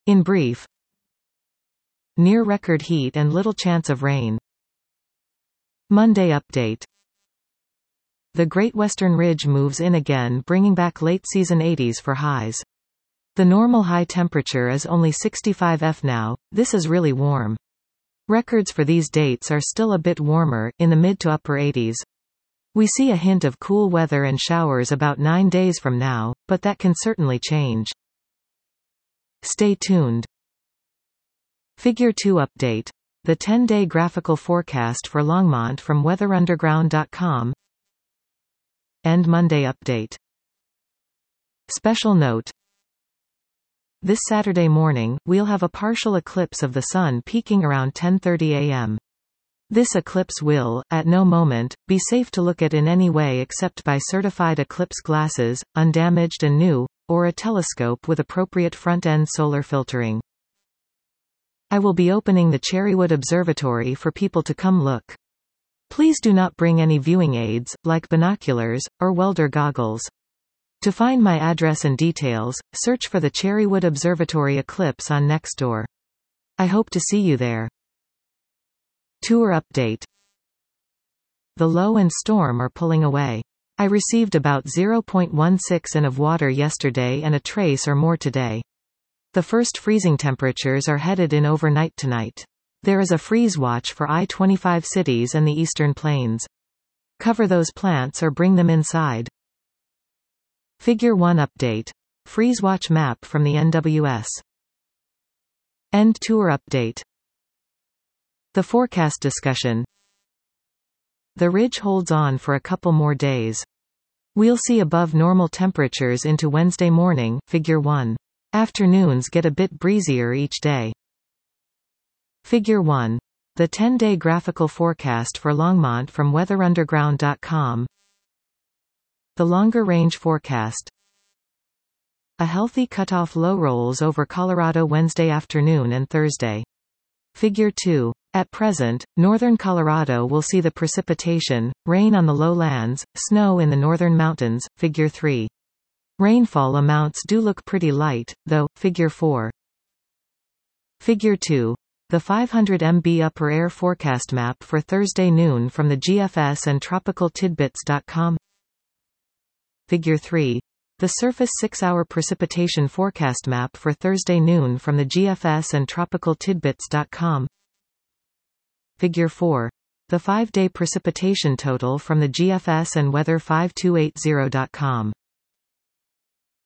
In brief, near record heat and little chance of rain. Monday update. The Great Western Ridge moves in again, bringing back late-season 80s for highs. The normal high temperature is only 65 F now. This is really warm. Records for these dates are still a bit warmer, in the mid to upper 80s. We see a hint of cool weather and showers about 9 days from now, but that can certainly change. Stay tuned. Figure 2 update. The 10-day graphical forecast for Longmont from weatherunderground.com. End Monday update. Special note. This Saturday morning, we'll have a partial eclipse of the Sun peaking around 10:30 a.m. This eclipse will, at no moment, be safe to look at in any way except by certified eclipse glasses, undamaged and new, or a telescope with appropriate front-end solar filtering. I will be opening the Cherrywood Observatory for people to come look. Please do not bring any viewing aids, like binoculars, or welder goggles. To find my address and details, search for the Cherrywood Observatory eclipse on Nextdoor. I hope to see you there. Tour update. The low and storm are pulling away. I received about 0.16 in of water yesterday and a trace or more today. The first freezing temperatures are headed in overnight tonight. There is a freeze watch for I-25 cities and the Eastern Plains. Cover those plants or bring them inside. Figure 1 update. Freeze watch map from the NWS. End tour update. The forecast discussion. The ridge holds on for a couple more days. We'll see above normal temperatures into Wednesday morning, Figure 1. Afternoons get a bit breezier each day. Figure 1. The 10-day graphical forecast for Longmont from weatherunderground.com. The longer range forecast. A healthy cutoff low rolls over Colorado Wednesday afternoon and Thursday. Figure 2. At present, northern Colorado will see the precipitation, rain on the lowlands, snow in the northern mountains. Figure 3. Rainfall amounts do look pretty light, though. Figure 4. Figure 2. The 500 MB upper air forecast map for Thursday noon from the GFS and tropicaltidbits.com. Figure 3. The surface 6-hour precipitation forecast map for Thursday noon from the GFS and tropicaltidbits.com. Figure 4. The 5-day precipitation total from the GFS and weather5280.com.